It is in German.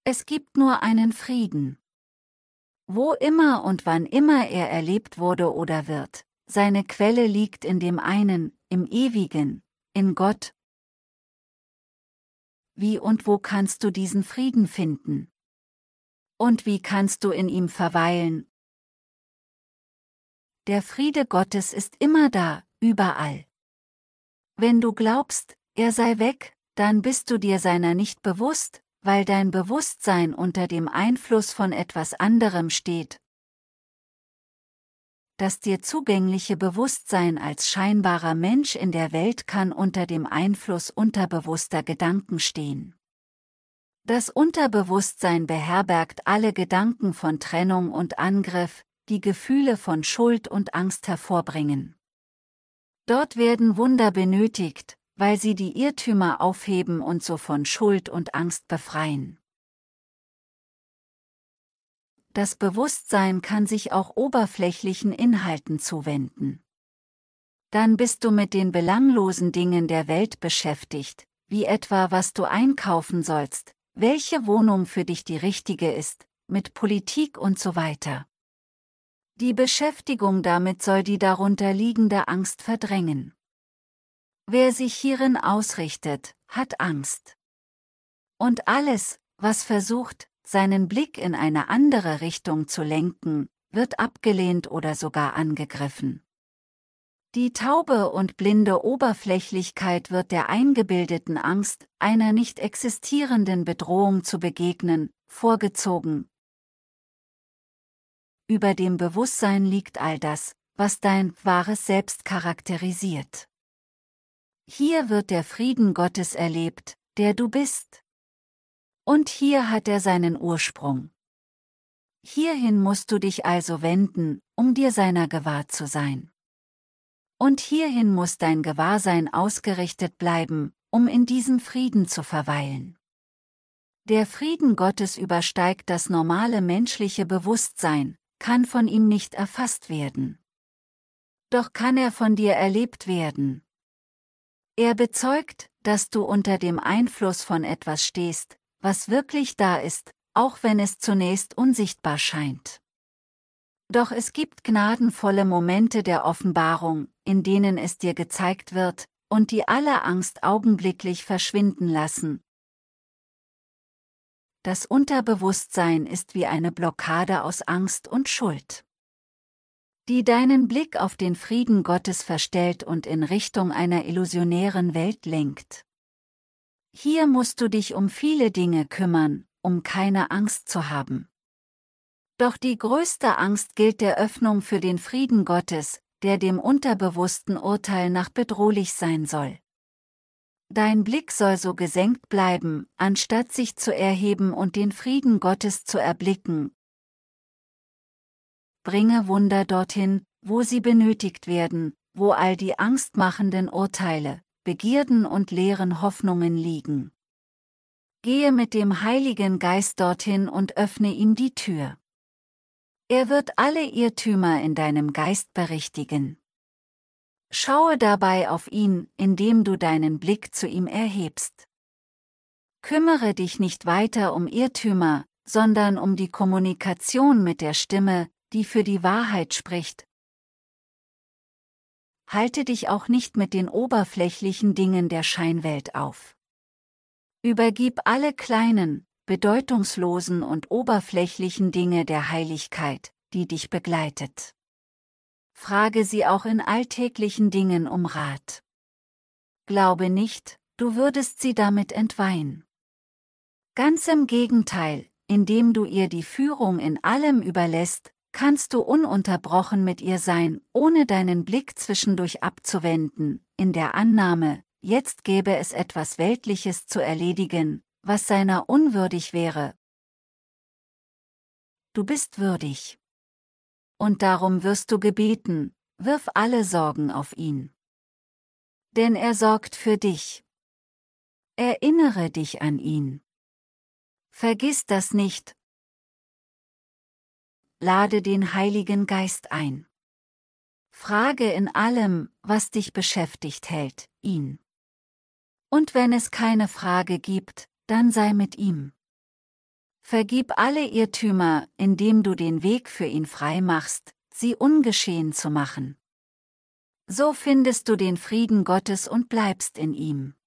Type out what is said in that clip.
Es gibt nur einen Frieden. Wo immer und wann immer er erlebt wurde oder wird, seine Quelle liegt in dem einen, im Ewigen, in Gott. Wie und wo kannst du diesen Frieden finden? Und wie kannst du in ihm verweilen? Der Friede Gottes ist immer da, überall. Wenn du glaubst, er sei weg, dann bist du dir seiner nicht bewusst, weil dein Bewusstsein unter dem Einfluss von etwas anderem steht. Das dir zugängliche Bewusstsein als scheinbarer Mensch in der Welt kann unter dem Einfluss unterbewusster Gedanken stehen. Das Unterbewusstsein beherbergt alle Gedanken von Trennung und Angriff, die Gefühle von Schuld und Angst hervorbringen. Dort werden Wunder benötigt, weil sie die Irrtümer aufheben und so von Schuld und Angst befreien. Das Bewusstsein kann sich auch oberflächlichen Inhalten zuwenden. Dann bist du mit den belanglosen Dingen der Welt beschäftigt, wie etwa was du einkaufen sollst, welche Wohnung für dich die richtige ist, mit Politik und so weiter. Die Beschäftigung damit soll die darunter liegende Angst verdrängen. Wer sich hierin ausrichtet, hat Angst. Und alles, was versucht, seinen Blick in eine andere Richtung zu lenken, wird abgelehnt oder sogar angegriffen. Die taube und blinde Oberflächlichkeit wird der eingebildeten Angst, einer nicht existierenden Bedrohung zu begegnen, vorgezogen. Über dem Bewusstsein liegt all das, was dein wahres Selbst charakterisiert. Hier wird der Frieden Gottes erlebt, der du bist. Und hier hat er seinen Ursprung. Hierhin musst du dich also wenden, um dir seiner gewahr zu sein. Und hierhin muss dein Gewahrsein ausgerichtet bleiben, um in diesem Frieden zu verweilen. Der Frieden Gottes übersteigt das normale menschliche Bewusstsein, kann von ihm nicht erfasst werden. Doch kann er von dir erlebt werden. Er bezeugt, dass du unter dem Einfluss von etwas stehst, was wirklich da ist, auch wenn es zunächst unsichtbar scheint. Doch es gibt gnadenvolle Momente der Offenbarung, in denen es dir gezeigt wird, und die alle Angst augenblicklich verschwinden lassen. Das Unterbewusstsein ist wie eine Blockade aus Angst und Schuld, die deinen Blick auf den Frieden Gottes verstellt und in Richtung einer illusionären Welt lenkt. Hier musst du dich um viele Dinge kümmern, um keine Angst zu haben. Doch die größte Angst gilt der Öffnung für den Frieden Gottes, der dem unterbewussten Urteil nach bedrohlich sein soll. Dein Blick soll so gesenkt bleiben, anstatt sich zu erheben und den Frieden Gottes zu erblicken. Bringe Wunder dorthin, wo sie benötigt werden, wo all die angstmachenden Urteile, Begierden und leeren Hoffnungen liegen. Gehe mit dem Heiligen Geist dorthin und öffne ihm die Tür. Er wird alle Irrtümer in deinem Geist berichtigen. Schaue dabei auf ihn, indem du deinen Blick zu ihm erhebst. Kümmere dich nicht weiter um Irrtümer, sondern um die Kommunikation mit der Stimme, die für die Wahrheit spricht. Halte dich auch nicht mit den oberflächlichen Dingen der Scheinwelt auf. Übergib alle kleinen, bedeutungslosen und oberflächlichen Dinge der Heiligkeit, die dich begleitet. Frage sie auch in alltäglichen Dingen um Rat. Glaube nicht, du würdest sie damit entweihen. Ganz im Gegenteil, indem du ihr die Führung in allem überlässt, kannst du ununterbrochen mit ihr sein, ohne deinen Blick zwischendurch abzuwenden, in der Annahme, jetzt gäbe es etwas Weltliches zu erledigen, was seiner unwürdig wäre. Du bist würdig. Und darum wirst du gebeten, wirf alle Sorgen auf ihn. Denn er sorgt für dich. Erinnere dich an ihn. Vergiss das nicht. Lade den Heiligen Geist ein. Frage in allem, was dich beschäftigt hält, ihn. Und wenn es keine Frage gibt, dann sei mit ihm. Vergib alle Irrtümer, indem du den Weg für ihn frei machst, sie ungeschehen zu machen. So findest du den Frieden Gottes und bleibst in ihm.